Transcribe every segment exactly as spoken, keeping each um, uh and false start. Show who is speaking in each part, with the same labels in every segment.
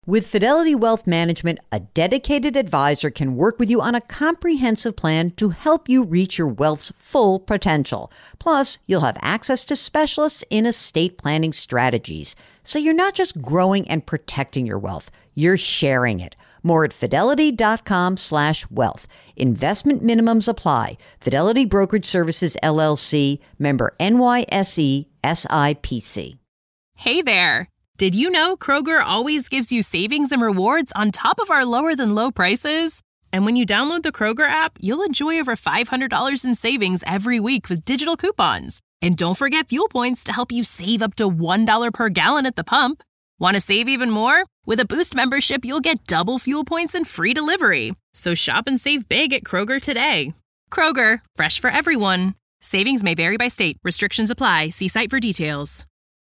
Speaker 1: With Fidelity Wealth Management, a dedicated advisor can work with you on a comprehensive plan to help you reach your wealth's full potential. Plus, you'll have access to specialists in estate planning strategies. So you're not just growing and protecting your wealth, you're sharing it. More at fidelity.com slash wealth. Investment minimums apply. Fidelity Brokerage Services, L L C, member N Y S E, S I P C.
Speaker 2: Hey there. Did you know Kroger always gives you savings and rewards on top of our lower than low prices? And when you download the Kroger app, you'll enjoy over five hundred dollars in savings every week with digital coupons. And don't forget fuel points to help you save up to one dollar per gallon at the pump. Want to save even more? With a Boost membership, you'll get double fuel points and free delivery. So shop and save big at Kroger today. Kroger, fresh for everyone. Savings may vary by state. Restrictions apply. See site for details.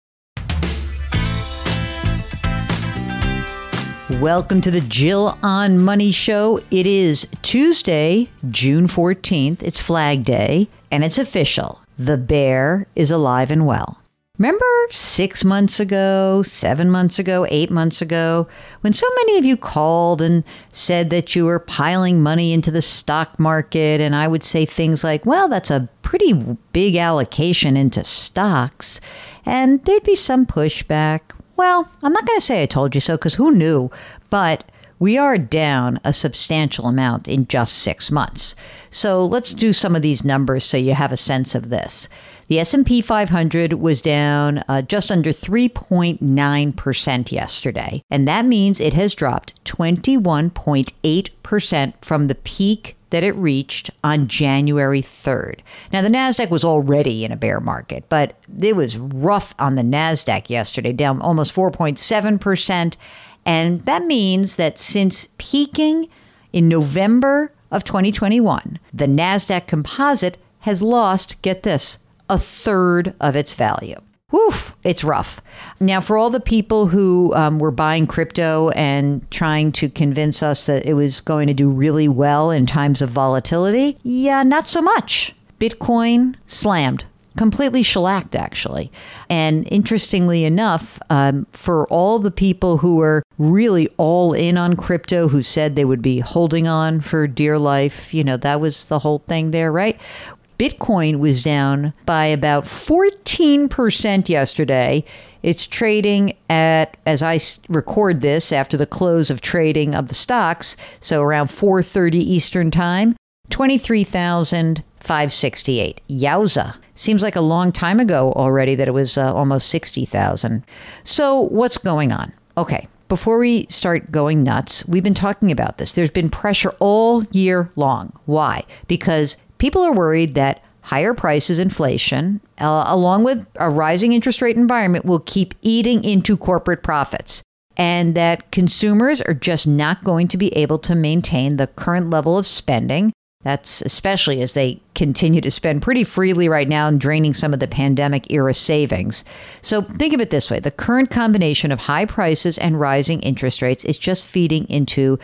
Speaker 1: Welcome to the Jill on Money Show. It is Tuesday, June fourteenth. It's Flag Day, and it's official. The bear is alive and well. Remember six months ago, seven months ago, eight months ago, when so many of you called and said that you were piling money into the stock market, and I would say things like, well, that's a pretty big allocation into stocks, and there'd be some pushback. Well, I'm not going to say I told you so, because who knew? But we are down a substantial amount in just six months. So let's do some of these numbers so you have a sense of this. The S and P five hundred was down uh, just under three point nine percent yesterday. And that means it has dropped twenty-one point eight percent from the peak that it reached on January third. Now, the NASDAQ was already in a bear market, but it was rough on the NASDAQ yesterday, down almost four point seven percent. And that means that since peaking in November of twenty twenty-one, the NASDAQ composite has lost, get this, a third of its value. Woof, it's rough. Now, for all the people who um, were buying crypto and trying to convince us that it was going to do really well in times of volatility, yeah, not so much. Bitcoin slammed, completely shellacked, actually. And interestingly enough, um, for all the people who were really all in on crypto, who said they would be holding on for dear life, you know, that was the whole thing there, right? Bitcoin was down by about fourteen percent yesterday. It's trading at, as I record this, after the close of trading of the stocks, so around four thirty Eastern time, twenty-three thousand five hundred sixty-eight. Yowza. Seems like a long time ago already that it was uh, almost sixty thousand. So what's going on? Okay. Before we start going nuts, we've been talking about this. There's been pressure all year long. Why? Because people are worried that higher prices, inflation, uh, along with a rising interest rate environment, will keep eating into corporate profits, and that consumers are just not going to be able to maintain the current level of spending. That's especially as they continue to spend pretty freely right now and draining some of the pandemic era savings. So think of it this way. The current combination of high prices and rising interest rates is just feeding into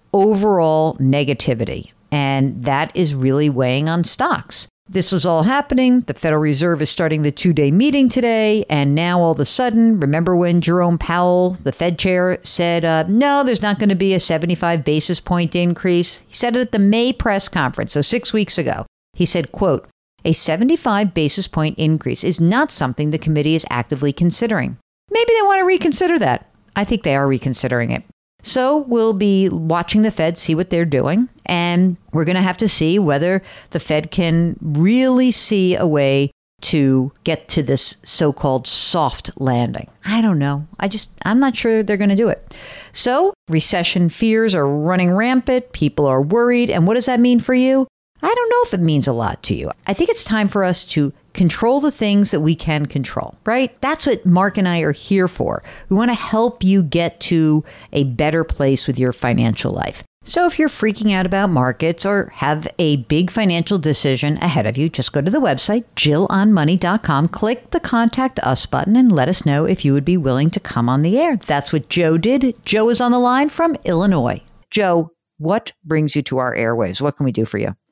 Speaker 1: overall negativity. And that is really weighing on stocks. This is all happening. The Federal Reserve is starting the two-day meeting today. And now all of a sudden, remember when Jerome Powell, the Fed chair, said, uh, no, there's not going to be a seventy-five basis point increase. He said it at the May press conference, so six weeks ago. He said, quote, a seventy-five basis point increase is not something the committee is actively considering. Maybe they want to reconsider that. I think they are reconsidering it. So we'll be watching the Fed, see what they're doing, and we're going to have to see whether the Fed can really see a way to get to this so-called soft landing. I don't know. I just, I'm not sure they're going to do it. So recession fears are running rampant. People are worried. And what does that mean for you? I don't know if it means a lot to you. I think it's time for us to control the things that we can control, right? That's what Mark and I are here for. We want to help you get to a better place with your financial life. So if you're freaking out about markets or have a big financial decision ahead of you, just go to the website, jill on money dot com, click the Contact Us button, and let us know if you would be willing to come on the air. That's what Joe did. Joe is on the line from Illinois. Joe, what brings you to our airwaves? What can we do for you?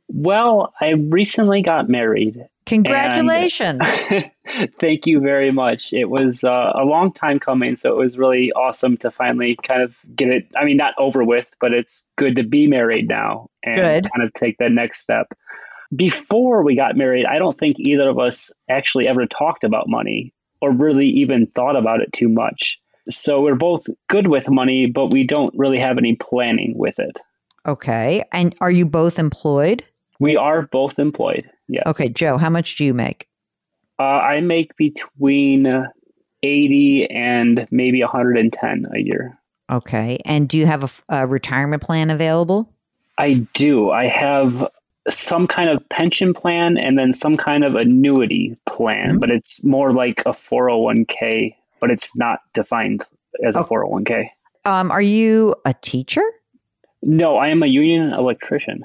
Speaker 3: Well, I recently got married.
Speaker 1: Congratulations.
Speaker 3: Thank you very much. It was uh, a long time coming, so it was really awesome to finally kind of get it. I mean, not over with, but it's good to be married now and
Speaker 1: Good.
Speaker 3: kind of take that next step. Before we got married, I don't think either of us actually ever talked about money or really even thought about it too much. So we're both good with money, but we don't really have any planning with it.
Speaker 1: Okay. And are you both employed?
Speaker 3: We are both employed. Yes.
Speaker 1: Okay, Joe, how much do you make?
Speaker 3: Uh, I make between eighty and maybe one hundred ten a year.
Speaker 1: Okay. And do you have a, f- a retirement plan available?
Speaker 3: I do. I have some kind of pension plan and then some kind of annuity plan, mm-hmm. but it's more like a four oh one k, but it's not defined as a okay. four oh one k.
Speaker 1: Um, are you a teacher?
Speaker 3: No, I am a union electrician.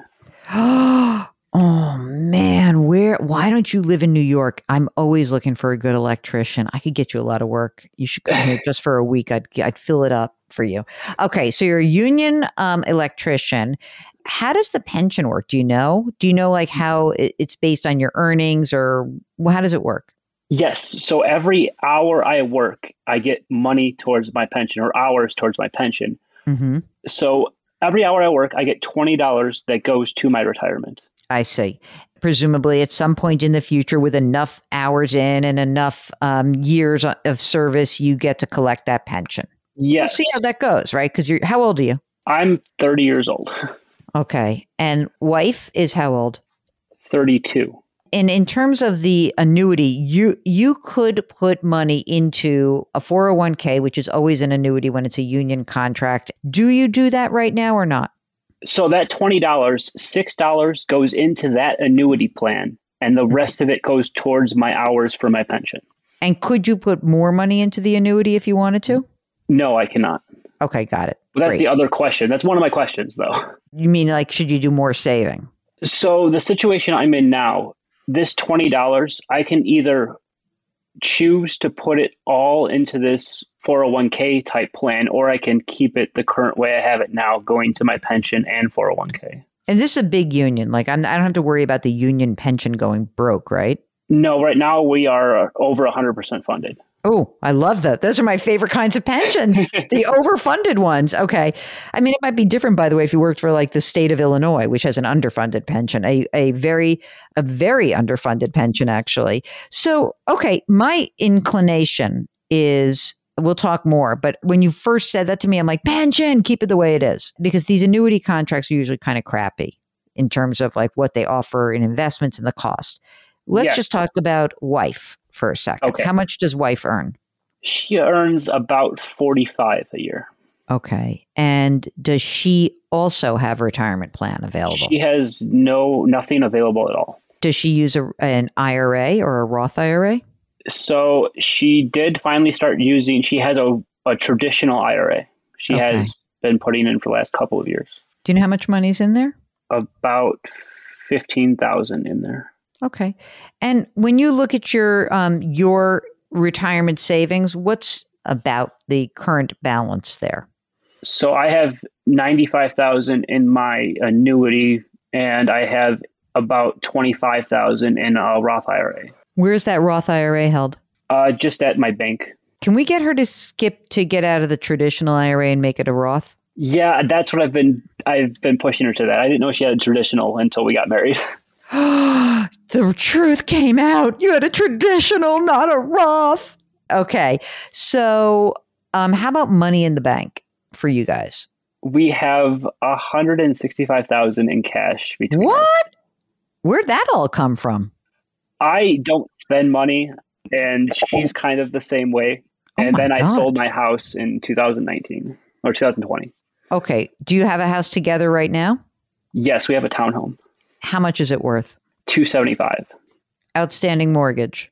Speaker 1: Oh man, where? Why don't you live in New York? I'm always looking for a good electrician. I could get you a lot of work. You should come here just for a week. I'd I'd fill it up for you. Okay, so you're a union um, electrician. How does the pension work? Do you know? Do you know like how it's based on your earnings, or how does it work?
Speaker 3: Yes. So every hour I work, I get money towards my pension, or hours towards my pension. Mm-hmm. So every hour I work, I get twenty dollars that goes to my retirement.
Speaker 1: I see. Presumably at some point in the future with enough hours in and enough um, years of service, you get to collect that pension.
Speaker 3: Yes.
Speaker 1: We'll see how that goes, right? Because you're, how old are you?
Speaker 3: I'm thirty years old.
Speaker 1: Okay. And wife is how old?
Speaker 3: thirty-two.
Speaker 1: And in terms of the annuity, you you could put money into a four oh one k, which is always an annuity when it's a union contract. Do you do that right now or not?
Speaker 3: So that twenty dollars, six dollars goes into that annuity plan, and the rest of it goes towards my hours for my pension.
Speaker 1: And could you put more money into the annuity if you wanted to?
Speaker 3: No, I cannot.
Speaker 1: Okay, got it.
Speaker 3: But that's
Speaker 1: Great.
Speaker 3: The other question. That's one of my questions, though.
Speaker 1: You mean like, should you do more saving?
Speaker 3: So the situation I'm in now, this twenty dollars, I can either choose to put it all into this four oh one k type plan, or I can keep it the current way I have it now, going to my pension and four oh one k.
Speaker 1: And this is a big union. Like I'm, I don't have to worry about the union pension going broke, right?
Speaker 3: No, right now we are over one hundred percent funded.
Speaker 1: Oh, I love that. Those are my favorite kinds of pensions, the overfunded ones. Okay. I mean, it might be different, by the way, if you worked for like the state of Illinois, which has an underfunded pension, a, a very, a very underfunded pension, actually. So, okay, my inclination is, we'll talk more, but when you first said that to me, I'm like, pension, keep it the way it is. Because these annuity contracts are usually kind of crappy in terms of like what they offer in investments and the cost. Let's yes. just talk about wife for a second. Okay. How much does wife earn?
Speaker 3: She earns about forty-five a year.
Speaker 1: Okay. And does she also have a retirement plan available?
Speaker 3: She has no, nothing available at all.
Speaker 1: Does she use a, an I R A or a Roth I R A?
Speaker 3: So she did finally start using, she has a, a traditional I R A. She okay. has been putting in for the last couple of years.
Speaker 1: Do you know how much money's in there?
Speaker 3: About fifteen thousand in there.
Speaker 1: Okay. And when you look at your um, your retirement savings, what's about the current balance there?
Speaker 3: So I have ninety-five thousand in my annuity, and I have about twenty-five thousand in a Roth I R A.
Speaker 1: Where's that Roth I R A held?
Speaker 3: Uh, just at my bank.
Speaker 1: Can we get her to skip to get out of the traditional I R A and make it a Roth?
Speaker 3: Yeah, that's what I've been I've been pushing her to that. I didn't know she had a traditional until we got married.
Speaker 1: The truth came out. You had a traditional, not a Roth. Okay. So um, how about money in the bank for you guys?
Speaker 3: We have one hundred sixty-five thousand dollars in cash between
Speaker 1: What?
Speaker 3: us.
Speaker 1: Where'd that all come from?
Speaker 3: I don't spend money, and she's kind of the same way. And oh then God. I sold my house in two thousand nineteen or two thousand twenty. Okay.
Speaker 1: Do you have a house together right now?
Speaker 3: Yes, we have a townhome.
Speaker 1: How much is it worth?
Speaker 3: two seventy-five.
Speaker 1: Outstanding mortgage.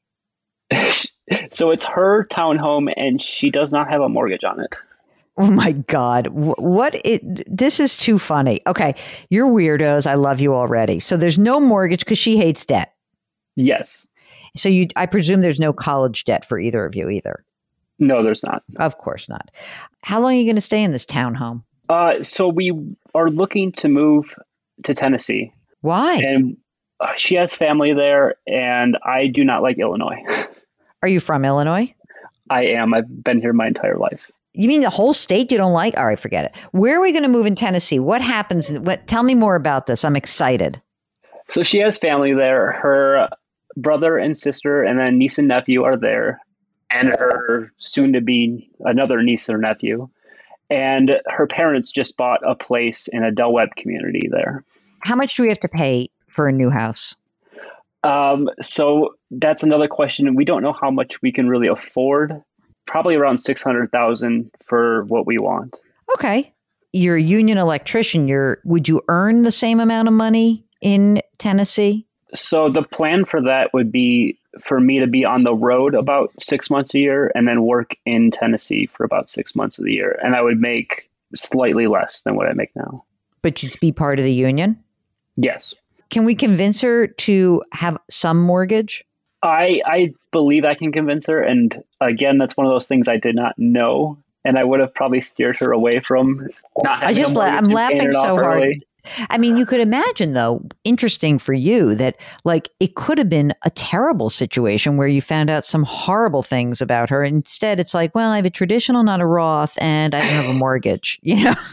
Speaker 3: So it's her townhome, and she does not have a mortgage on it.
Speaker 1: Oh my God. What? It, this is too funny. Okay. You're weirdos. I love you already. So there's no mortgage because she hates debt.
Speaker 3: Yes.
Speaker 1: So you, I presume there's no college debt for either of you either.
Speaker 3: No, there's not.
Speaker 1: Of course not. How long are you going to stay in this townhome?
Speaker 3: Uh, so we are looking to move to Tennessee.
Speaker 1: Why?
Speaker 3: And uh, she has family there, and I do not like Illinois.
Speaker 1: Are you from Illinois?
Speaker 3: I am. I've been here my entire life.
Speaker 1: You mean the whole state you don't like? All right, forget it. Where are we going to move in Tennessee? What happens? What? Tell me more about this. I'm excited.
Speaker 3: So she has family there. Her brother and sister and then niece and nephew are there, and her soon-to-be another niece or nephew. And her parents just bought a place in a Del Webb community there.
Speaker 1: How much do we have to pay for a new house?
Speaker 3: Um, so that's another question. We don't know how much we can really afford. Probably around six hundred thousand dollars for what we want.
Speaker 1: Okay. You're a union electrician. You're, would you earn the same amount of money in Tennessee?
Speaker 3: So the plan for that would be for me to be on the road about six months a year and then work in Tennessee for about six months of the year. And I would make slightly less than what I make now.
Speaker 1: But you'd be part of the union?
Speaker 3: Yes.
Speaker 1: Can we convince her to have some mortgage?
Speaker 3: I I believe I can convince her. And again, that's one of those things I did not know. And I would have probably steered her away from not having
Speaker 1: I just
Speaker 3: a
Speaker 1: la- I'm
Speaker 3: mortgage and
Speaker 1: laughing
Speaker 3: paying it
Speaker 1: so
Speaker 3: off
Speaker 1: hard.
Speaker 3: early.
Speaker 1: I mean, you could imagine, though, interesting for you that like it could have been a terrible situation where you found out some horrible things about her. Instead, it's like, well, I have a traditional, not a Roth, and I don't have a mortgage, you know?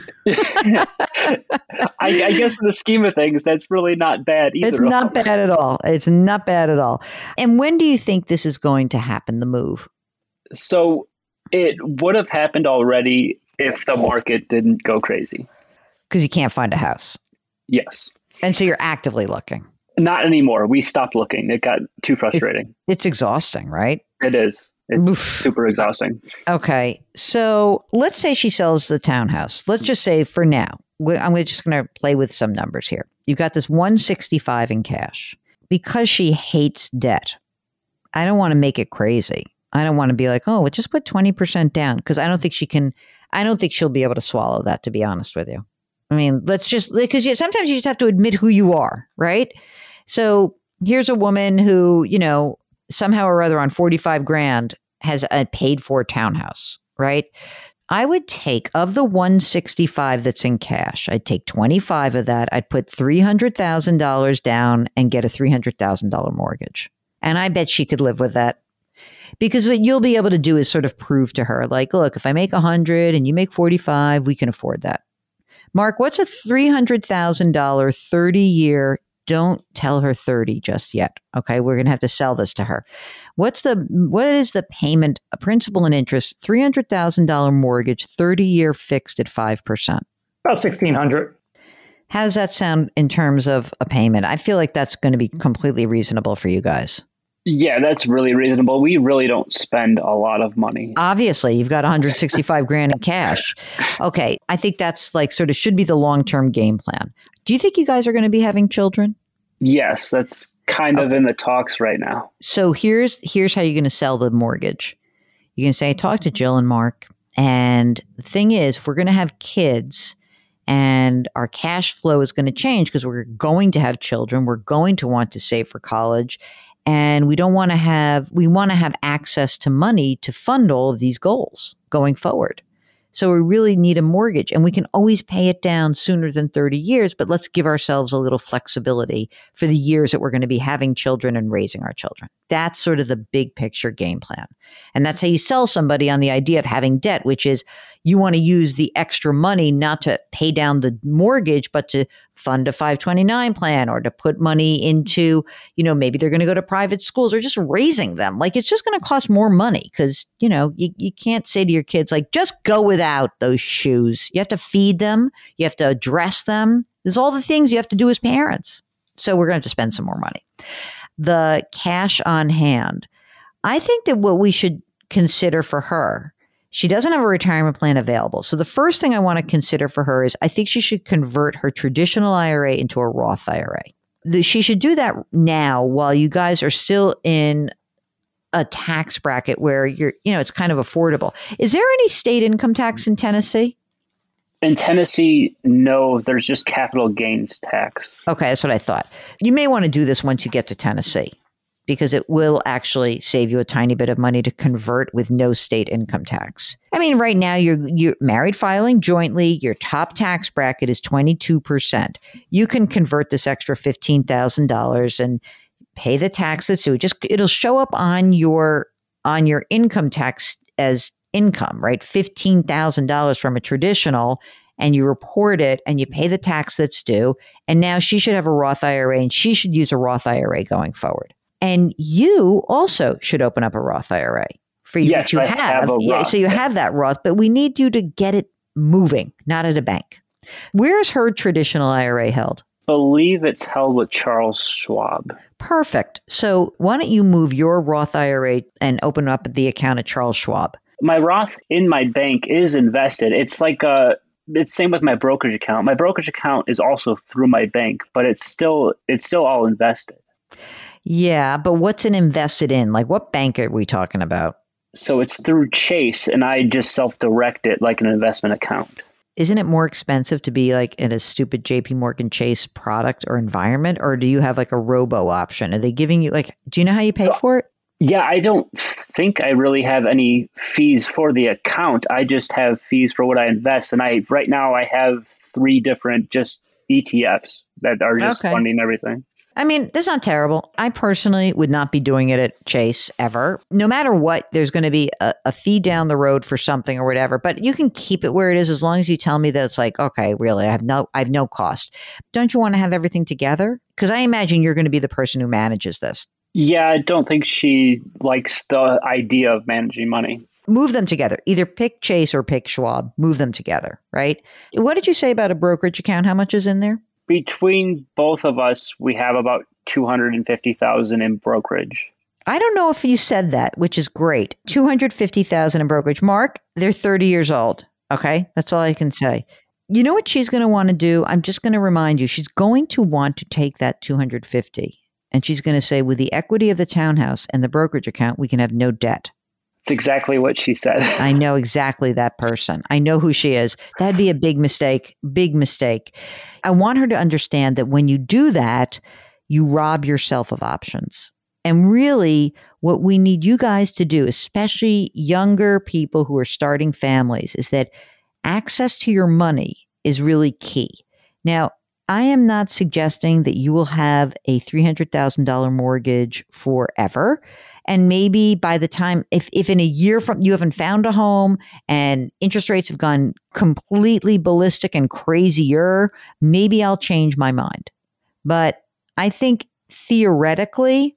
Speaker 3: I, I guess in the scheme of things, that's really not bad either.
Speaker 1: It's not bad at all. It's not bad at all. And when do you think this is going to happen, the move?
Speaker 3: So it would have happened already if the market didn't go crazy.
Speaker 1: Because you can't find a house.
Speaker 3: Yes.
Speaker 1: And so you're actively looking.
Speaker 3: Not anymore. We stopped looking. It got too frustrating.
Speaker 1: It's, it's exhausting, right?
Speaker 3: It is. It's
Speaker 1: Oof.
Speaker 3: super exhausting.
Speaker 1: Okay. So let's say she sells the townhouse. Let's just say for now, we- I'm just going to play with some numbers here. You got this one sixty-five in cash. Because she hates debt, I don't want to make it crazy. I don't want to be like, oh, well, just put twenty percent down. Because I don't think she can, I don't think she'll be able to swallow that, to be honest with you. I mean, let's just, because you, sometimes you just have to admit who you are, right? So here's a woman who, you know, somehow or other on forty-five grand has a paid for townhouse, right? I would take, of the one sixty-five that's in cash, I'd take twenty-five of that. I'd put three hundred thousand dollars down and get a three hundred thousand dollars mortgage. And I bet she could live with that. Because what you'll be able to do is sort of prove to her, like, look, if I make one hundred and you make forty-five, we can afford that. Mark, what's a three hundred thousand dollars thirty-year? Don't tell her thirty just yet. Okay, we're going to have to sell this to her. What's the what is the payment, a principal and interest, three hundred thousand dollars mortgage, thirty-year fixed at five percent?
Speaker 4: About sixteen hundred dollars.
Speaker 1: How does that sound in terms of a payment? I feel like that's going to be completely reasonable for you guys.
Speaker 3: Yeah, that's really reasonable. We really don't spend a lot of money.
Speaker 1: Obviously, you've got one hundred sixty-five grand in cash. Okay, I think that's like sort of should be the long-term game plan. Do you think you guys are going to be having children?
Speaker 3: Yes, that's kind
Speaker 1: Okay.
Speaker 3: of in the talks right now.
Speaker 1: So here's here's how you're going to sell the mortgage. You're going to say, talk to Jill and Mark. And the thing is, if we're going to have kids and our cash flow is going to change because we're going to have children, we're going to want to save for college. And we don't want to have, we want to have access to money to fund all of these goals going forward. So we really need a mortgage, and we can always pay it down sooner than thirty years, but let's give ourselves a little flexibility for the years that we're going to be having children and raising our children. That's sort of the big picture game plan. And that's how you sell somebody on the idea of having debt, which is you want to use the extra money not to pay down the mortgage, but to fund a five twenty-nine plan or to put money into, you know, maybe they're going to go to private schools or just raising them. Like it's just going to cost more money because, you know, you, you can't say to your kids, like, just go without those shoes. You have to feed them. You have to dress them. There's all the things you have to do as parents. So we're going to have to spend some more money. The cash on hand. I think that what we should consider for her, she doesn't have a retirement plan available. So the first thing I want to consider for her is I think she should convert her traditional I R A into a Roth I R A. The, she should do that now while you guys are still in a tax bracket where you're, you know, it's kind of affordable. Is there any state income tax in Tennessee?
Speaker 3: In Tennessee, no, there's just capital gains tax.
Speaker 1: Okay, that's what I thought. You may want to do this once you get to Tennessee, because it will actually save you a tiny bit of money to convert with no state income tax. I mean, right now you're you're married filing jointly. Your top tax bracket is twenty-two percent. You can convert this extra fifteen thousand dollars and pay the taxes. So it just it'll show up on your on your income tax as income, right? fifteen thousand dollars from a traditional, and you report it and you pay the tax that's due. And now she should have a Roth I R A and she should use a Roth I R A going forward. And you also should open up a Roth I R A for you.
Speaker 3: Yes,
Speaker 1: you
Speaker 3: I
Speaker 1: have.
Speaker 3: have a
Speaker 1: Yeah,
Speaker 3: Roth.
Speaker 1: so you have that Roth, but we need you to get it moving, not at a bank. Where's her traditional I R A held?
Speaker 3: Believe it's held with Charles Schwab.
Speaker 1: Perfect. So why don't you move your Roth I R A and open up the account at Charles Schwab?
Speaker 3: My Roth in my bank is invested. It's like a, it's same with my brokerage account. My brokerage account is also through my bank, but it's still, it's still all invested.
Speaker 1: Yeah, but what's it invested in? Like what bank are we talking about?
Speaker 3: So it's through Chase and I just self-direct it like an investment account.
Speaker 1: Isn't it more expensive to be like in a stupid J P Morgan Chase product or environment? Or do you have like a robo option? Are they giving you like, do you know how you pay
Speaker 3: So,
Speaker 1: for it?
Speaker 3: Yeah, I don't think I really have any fees for the account. I just have fees for what I invest. And I right now I have three different just E T Fs that are just
Speaker 1: Okay.
Speaker 3: funding everything.
Speaker 1: I mean, that's not terrible. I personally would not be doing it at Chase ever. No matter what, there's going to be a, a fee down the road for something or whatever, but you can keep it where it is as long as you tell me that it's like, okay, really, I have no, I have no cost. Don't you want to have everything together? Because I imagine you're going to be the person who manages this.
Speaker 3: Yeah, I don't think she likes the idea of managing money.
Speaker 1: Move them together. Either pick Chase or pick Schwab. Move them together, right? What did you say about a brokerage account? How much is in there?
Speaker 3: Between both of us, we have about two hundred fifty thousand dollars in brokerage.
Speaker 1: I don't know if you said that, which is great. two hundred fifty thousand dollars in brokerage. Mark, they're thirty years old. Okay? That's all I can say. You know what she's going to want to do? I'm just going to remind you. She's going to want to take that two hundred fifty and she's going to say, with the equity of the townhouse and the brokerage account, we can have no debt.
Speaker 3: It's exactly what she said.
Speaker 1: I know exactly that person. I know who she is. That'd be a big mistake, big mistake. I want her to understand that when you do that, you rob yourself of options. And really, what we need you guys to do, especially younger people who are starting families, is that access to your money is really key. Now, I am not suggesting that you will have a three hundred thousand dollars mortgage forever. And maybe by the time, if, if in a year from you haven't found a home and interest rates have gone completely ballistic and crazier, maybe I'll change my mind. But I think theoretically,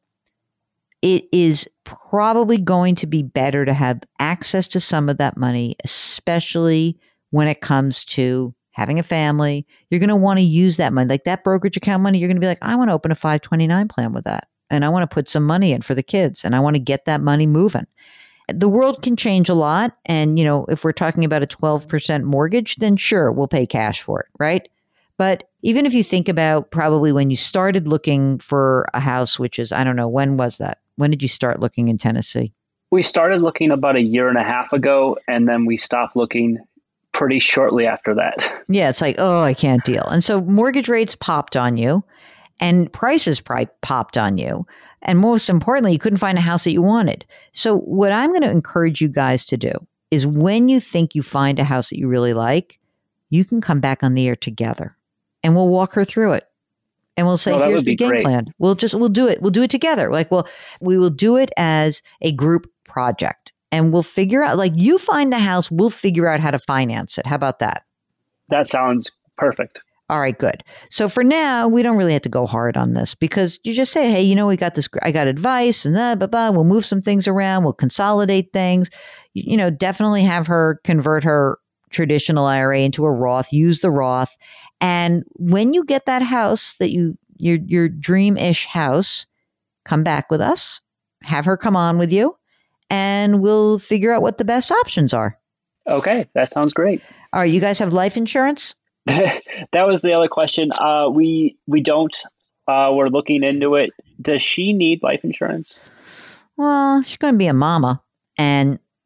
Speaker 1: it is probably going to be better to have access to some of that money, especially when it comes to having a family. You're going to want to use that money, like that brokerage account money. You're going to be like, I want to open a five twenty-nine plan with that. And I want to put some money in for the kids and I want to get that money moving. The world can change a lot. And, you know, if we're talking about a twelve percent mortgage, then sure, we'll pay cash for it, right? But even if you think about probably when you started looking for a house, which is, I don't know, when was that? When did you start looking in Tennessee?
Speaker 3: We started looking about a year and a half ago, and then we stopped looking pretty shortly after that.
Speaker 1: Yeah, it's like, oh, I can't deal. And so mortgage rates popped on you. And prices probably popped on you. And most importantly, you couldn't find a house that you wanted. So what I'm going to encourage you guys to do is when you think you find a house that you really like, you can come back on the air together and we'll walk her through it. And we'll say,
Speaker 3: Oh, that
Speaker 1: here's
Speaker 3: would
Speaker 1: the
Speaker 3: be
Speaker 1: game
Speaker 3: great.
Speaker 1: plan. We'll just, we'll do it. We'll do it together. Like, well, we will do it as a group project and we'll figure out, like you find the house, we'll figure out how to finance it. How about that?
Speaker 3: That sounds perfect.
Speaker 1: All right, good. So for now, we don't really have to go hard on this because you just say, hey, you know, we got this, I got advice and blah, blah, blah. We'll move some things around. We'll consolidate things. You, you know, definitely have her convert her traditional I R A into a Roth, use the Roth. And when you get that house that you, your, your dream-ish house, come back with us, have her come on with you, and we'll figure out what the best options are.
Speaker 3: Okay, that sounds great.
Speaker 1: All right, you guys have life insurance?
Speaker 3: That was the other question. Uh, we we don't. Uh, we're looking into it. Does she need life insurance?
Speaker 1: Well, she's going to be a mama. And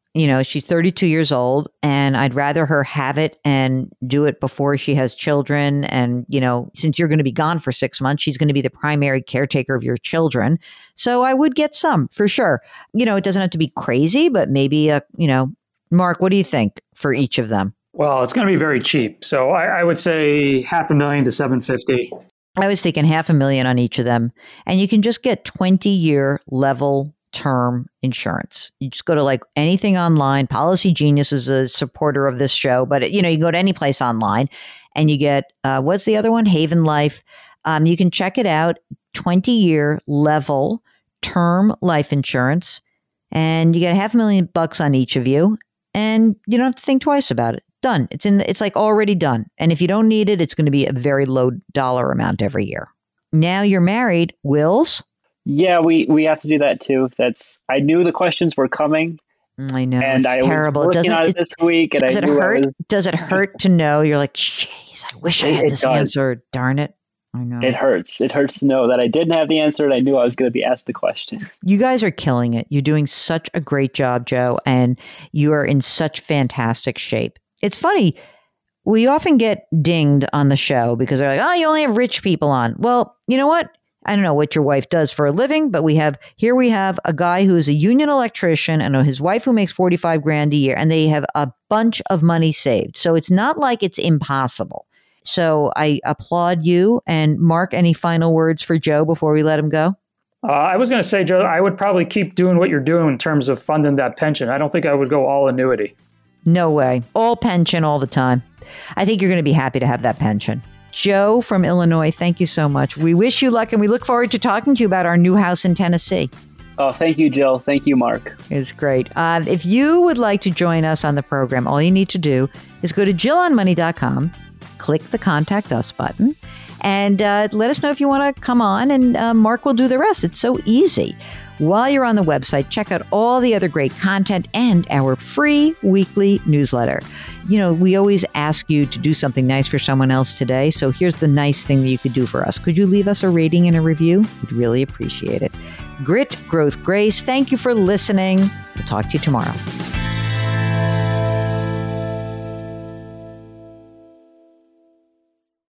Speaker 1: You know, she's thirty-two years old, and I'd rather her have it and do it before she has children. And, you know, since you're going to be gone for six months, she's going to be the primary caretaker of your children. So I would get some for sure. You know, it doesn't have to be crazy, but maybe, a, you know, Mark, what do you think for each of them?
Speaker 4: Well, it's going to be very cheap. So I, I would say half a million to seven fifty.
Speaker 1: I was thinking half a million on each of them. And you can just get twenty year level term insurance. You just go to like anything online. Policy Genius is a supporter of this show, but you know, you can go to any place online and you get, uh, what's the other one? Haven Life. Um, you can check it out. twenty year level term life insurance. And you get half a million bucks on each of you. And you don't have to think twice about it. Done. It's in the, it's like already done. And if you don't need it, it's going to be a very low dollar amount every year. Now you're married. Wills?
Speaker 3: Yeah, we, we have to do that too. That's I knew the questions were coming.
Speaker 1: I know.
Speaker 3: And
Speaker 1: it's
Speaker 3: I
Speaker 1: terrible.
Speaker 3: was working
Speaker 1: does
Speaker 3: on
Speaker 1: it,
Speaker 3: it this week. And
Speaker 1: does
Speaker 3: I
Speaker 1: it
Speaker 3: knew
Speaker 1: hurt?
Speaker 3: I was,
Speaker 1: does it hurt to know? You're like, jeez, I wish I had
Speaker 3: It
Speaker 1: this
Speaker 3: does.
Speaker 1: answer. Darn it. I know.
Speaker 3: It hurts. It hurts to know that I didn't have the answer and I knew I was going to be asked the question.
Speaker 1: You guys are killing it. You're doing such a great job, Joe, and you are in such fantastic shape. It's funny. We often get dinged on the show because they're like, oh, you only have rich people on. Well, you know what? I don't know what your wife does for a living, but we have here we have a guy who is a union electrician and his wife who makes forty-five grand a year, and they have a bunch of money saved. So it's not like it's impossible. So I applaud you. And Mark, any final words for Joe before we let him go?
Speaker 4: Uh, I was going to say, Joe, I would probably keep doing what you're doing in terms of funding that pension. I don't think I would go all annuity.
Speaker 1: No way. All pension all the time. I think you're going to be happy to have that pension. Joe from Illinois, thank you so much. We wish you luck, and we look forward to talking to you about our new house in Tennessee.
Speaker 3: Oh, thank you, Jill. Thank you, Mark.
Speaker 1: It's great. Uh, if you would like to join us on the program, all you need to do is go to jill on money dot com, click the Contact Us button, and uh, let us know if you want to come on, and uh, Mark will do the rest. It's so easy. While you're on the website, check out all the other great content and our free weekly newsletter. You know, we always ask you to do something nice for someone else today. So here's the nice thing that you could do for us. Could you leave us a rating and a review? We'd really appreciate it. Grit, growth, grace. Thank you for listening. We'll talk to you tomorrow.